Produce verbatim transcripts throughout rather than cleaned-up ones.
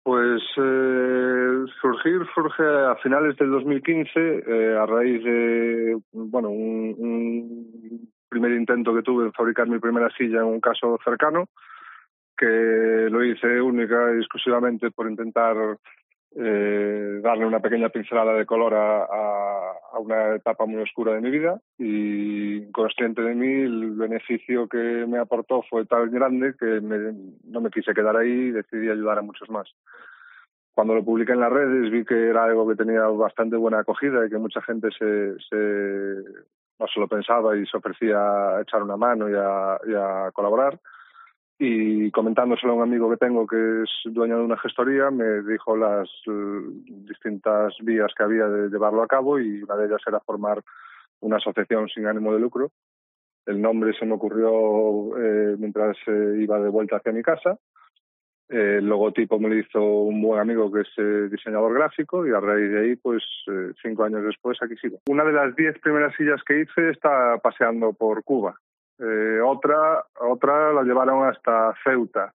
Pues eh, surgir surge a finales del dos mil quince eh, a raíz de bueno un, un primer intento que tuve en fabricar mi primera silla en un caso cercano, que lo hice única y exclusivamente por intentar eh, darle una pequeña pincelada de color a, a, a una etapa muy oscura de mi vida, y consciente de mí el beneficio que me aportó fue tan grande que me, no me quise quedar ahí y decidí ayudar a muchos más. Cuando lo publiqué en las redes vi que era algo que tenía bastante buena acogida y que mucha gente se, se no se lo pensaba y se ofrecía a echar una mano y a, y a colaborar. Y comentándoselo a un amigo que tengo que es dueño de una gestoría, me dijo las uh, distintas vías que había de llevarlo a cabo, y una de ellas era formar una asociación sin ánimo de lucro. El nombre se me ocurrió eh, mientras eh, iba de vuelta hacia mi casa. Eh, el logotipo me lo hizo un buen amigo que es eh, diseñador gráfico, y a raíz de ahí, pues eh, cinco años después, aquí sigo. Una de las diez primeras sillas que hice está paseando por Cuba. Eh, otra, otra la llevaron hasta Ceuta,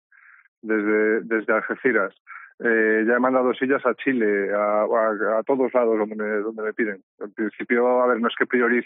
desde, desde Algeciras. Eh, ya he mandado sillas a Chile, a, a, a todos lados donde me, donde me piden. En principio, a ver, no es que priorice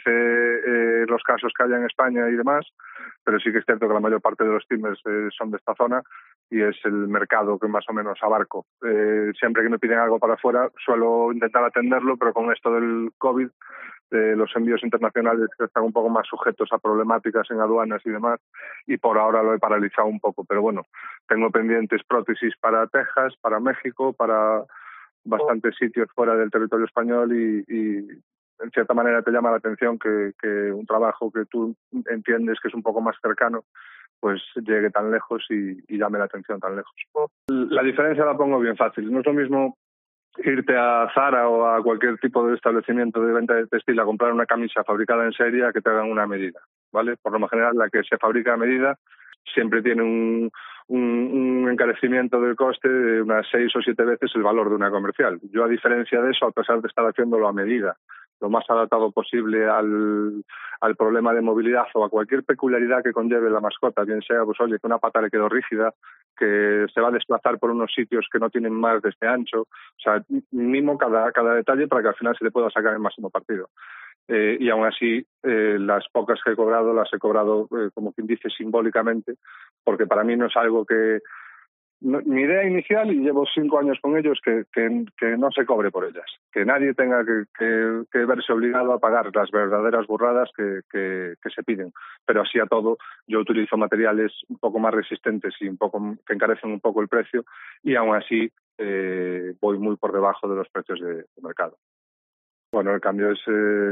eh, los casos que haya en España y demás, pero sí que es cierto que la mayor parte de los pymes eh, son de esta zona y es el mercado que más o menos abarco. Eh, siempre que me piden algo para afuera suelo intentar atenderlo, pero con esto del COVID, eh, los envíos internacionales están un poco más sujetos a problemáticas en aduanas y demás, y por ahora lo he paralizado un poco. Pero bueno, tengo pendientes prótesis para Texas, para México, para bastantes sitios fuera del territorio español, y, y en cierta manera te llama la atención que, que un trabajo que tú entiendes que es un poco más cercano pues llegue tan lejos y, y llame la atención tan lejos. La diferencia la pongo bien fácil. No es lo mismo irte a Zara o a cualquier tipo de establecimiento de venta de textil a comprar una camisa fabricada en serie a que te hagan una medida, ¿vale? Por lo general, la que se fabrica a medida siempre tiene un, un, un encarecimiento del coste de unas seis o siete veces el valor de una comercial. Yo, a diferencia de eso, a pesar de estar haciéndolo a medida, lo más adaptado posible al, al problema de movilidad o a cualquier peculiaridad que conlleve la mascota, bien sea, pues oye, que una pata le quedó rígida, que se va a desplazar por unos sitios que no tienen más de este ancho, o sea, mimo cada, cada detalle para que al final se le pueda sacar el máximo partido. Eh, y aún así, eh, las pocas que he cobrado las he cobrado, eh, como quien dice, simbólicamente, porque para mí no es algo que... No, mi idea inicial, y llevo cinco años con ellos, que, que, que no se cobre por ellas, que nadie tenga que, que, que verse obligado a pagar las verdaderas burradas que, que, que se piden. Pero así a todo, yo utilizo materiales un poco más resistentes y un poco que encarecen un poco el precio, y aún así eh, voy muy por debajo de los precios de, de mercado. Bueno, el cambio es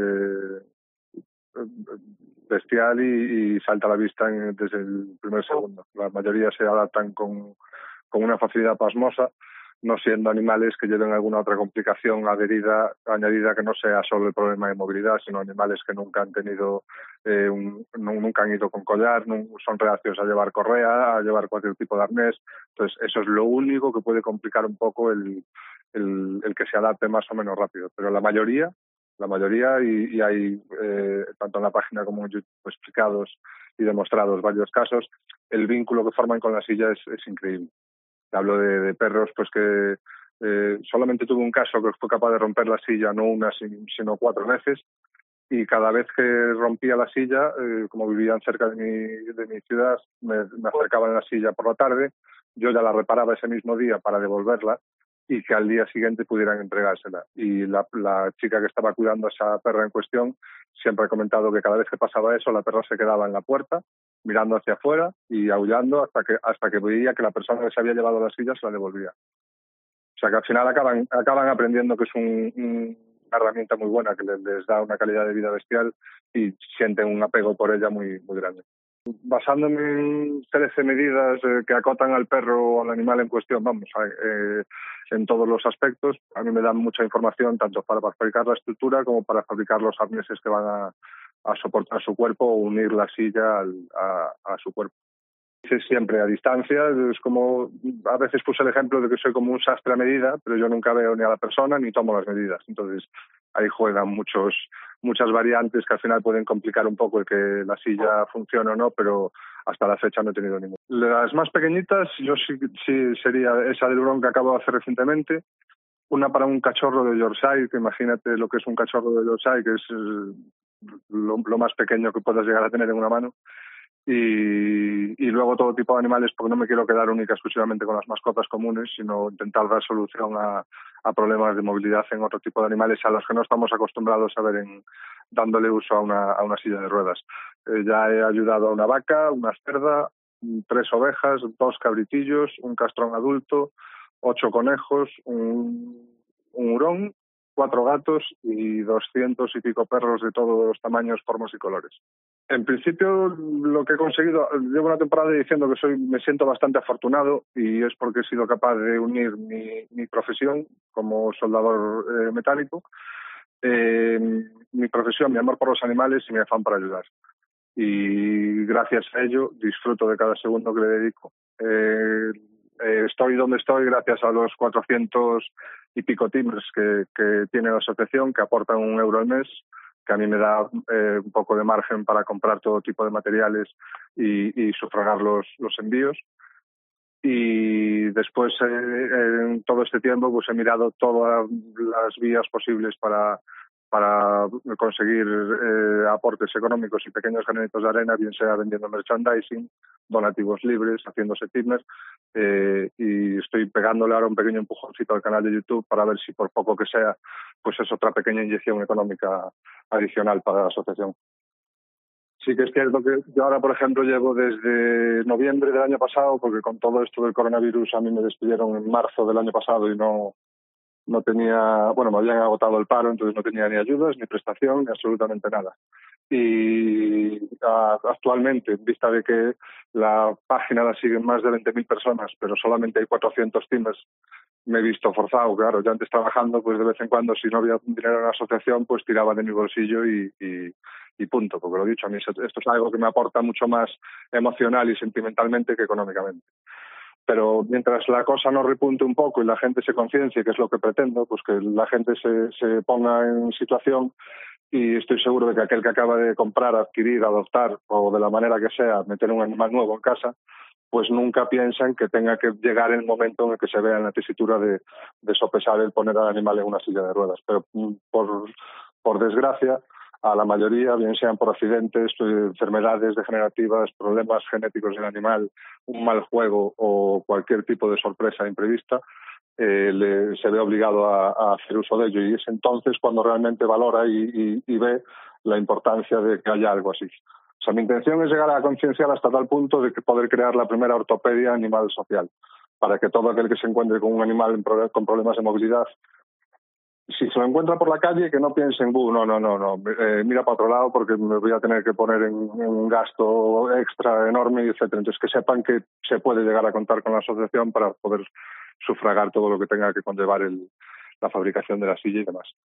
eh, bestial y, y salta a la vista en, desde el primer segundo. La mayoría se adaptan con, con una facilidad pasmosa, no siendo animales que lleven alguna otra complicación adherida, añadida, que no sea solo el problema de movilidad, sino animales que nunca han tenido, eh, un, nunca han ido con collar, no, son reacios a llevar correa, a llevar cualquier tipo de arnés. Entonces, eso es lo único que puede complicar un poco el El, el que se adapte más o menos rápido, pero la mayoría, la mayoría y, y hay eh, tanto en la página como en YouTube explicados y demostrados varios casos, el vínculo que forman con la silla es, es increíble. Hablo de, de perros pues que eh, solamente tuve un caso que fue capaz de romper la silla no una sino cuatro veces, y cada vez que rompía la silla, eh, como vivían cerca de mi, de mi ciudad, me, me acercaban a la silla por la tarde, yo ya la reparaba ese mismo día para devolverla y que al día siguiente pudieran entregársela. Y la, la chica que estaba cuidando a esa perra en cuestión siempre ha comentado que cada vez que pasaba eso, la perra se quedaba en la puerta, mirando hacia afuera y aullando hasta que hasta que veía que la persona que se había llevado la silla se la devolvía. O sea que al final acaban, acaban aprendiendo que es un, un, una herramienta muy buena, que les, les da una calidad de vida bestial y sienten un apego por ella muy, muy grande. Basándome en trece medidas eh, que acotan al perro o al animal en cuestión, vamos, eh, en todos los aspectos, a mí me dan mucha información tanto para fabricar la estructura como para fabricar los arneses que van a, a soportar su cuerpo o unir la silla al, a, a su cuerpo. Siempre a distancia, es como, a veces puse el ejemplo de que soy como un sastre a medida, pero yo nunca veo ni a la persona ni tomo las medidas. Entonces ahí juegan muchos muchas variantes que al final pueden complicar un poco el que la silla funcione o no, pero hasta la fecha no he tenido ninguna. Las más pequeñitas, yo sí, sí sería esa del hurón que acabo de hacer recientemente, una para un cachorro de Yorkshire, que imagínate lo que es un cachorro de Yorkshire, que es eh, lo, lo más pequeño que puedas llegar a tener en una mano. Y, y luego todo tipo de animales, porque no me quiero quedar única exclusivamente con las mascotas comunes, sino intentar dar solución a, a problemas de movilidad en otro tipo de animales a los que no estamos acostumbrados a ver en, dándole uso a una, a una silla de ruedas. Eh, ya he ayudado a una vaca, una cerda, tres ovejas, dos cabritillos, un castrón adulto, ocho conejos, un, un hurón, cuatro gatos y doscientos y pico perros de todos los tamaños, formas y colores. En principio, lo que he conseguido, llevo una temporada diciendo que soy, me siento bastante afortunado, y es porque he sido capaz de unir mi, mi profesión como soldador eh, metálico, eh, mi profesión, mi amor por los animales y mi afán para ayudar. Y gracias a ello disfruto de cada segundo que le dedico. Eh, eh, estoy donde estoy gracias a los cuatrocientos y pico teamers que, que tiene la asociación, que aportan un euro al mes, que a mí me da eh, un poco de margen para comprar todo tipo de materiales y, y sufragar los, los envíos. Y después, eh, en todo este tiempo, pues he mirado todas las vías posibles para, para conseguir eh, aportes económicos y pequeños granitos de arena, bien sea vendiendo merchandising, donativos libres, haciéndose teamers, eh, y estoy pegándole ahora un pequeño empujoncito al canal de YouTube para ver si, por poco que sea, pues es otra pequeña inyección económica adicional para la asociación. Sí que es cierto que yo ahora, por ejemplo, llevo desde noviembre del año pasado, porque con todo esto del coronavirus a mí me despidieron en marzo del año pasado y no, no tenía, bueno, me habían agotado el paro, entonces no tenía ni ayudas, ni prestación, ni absolutamente nada. Y a, actualmente, en vista de que la página la siguen más de veinte mil personas, pero solamente hay cuatrocientos teamers, me he visto forzado, claro, yo antes trabajando, pues de vez en cuando, si no había dinero en la asociación, pues tiraba de mi bolsillo y, y, y punto, porque lo dicho, a mí esto es algo que me aporta mucho más emocional y sentimentalmente que económicamente. Pero mientras la cosa no repunte un poco y la gente se conciencie, que es lo que pretendo, pues que la gente se, se ponga en situación, y estoy seguro de que aquel que acaba de comprar, adquirir, adoptar o de la manera que sea, meter un animal nuevo en casa, pues nunca piensan que tenga que llegar el momento en el que se vea en la tesitura de, de sopesar el poner al animal en una silla de ruedas. Pero por, por desgracia, a la mayoría, bien sean por accidentes, enfermedades degenerativas, problemas genéticos del animal, un mal juego o cualquier tipo de sorpresa imprevista, eh, le, se ve obligado a, a hacer uso de ello, y es entonces cuando realmente valora y, y, y ve la importancia de que haya algo así. O sea, mi intención es llegar a concienciar hasta tal punto de que poder crear la primera ortopedia animal social, para que todo aquel que se encuentre con un animal con problemas de movilidad, si se lo encuentra por la calle, que no piense en, no, no, no, no, eh, mira para otro lado porque me voy a tener que poner en, en un gasto extra enorme, etcétera. Entonces, que sepan que se puede llegar a contar con la asociación para poder sufragar todo lo que tenga que conllevar el, la fabricación de la silla y demás.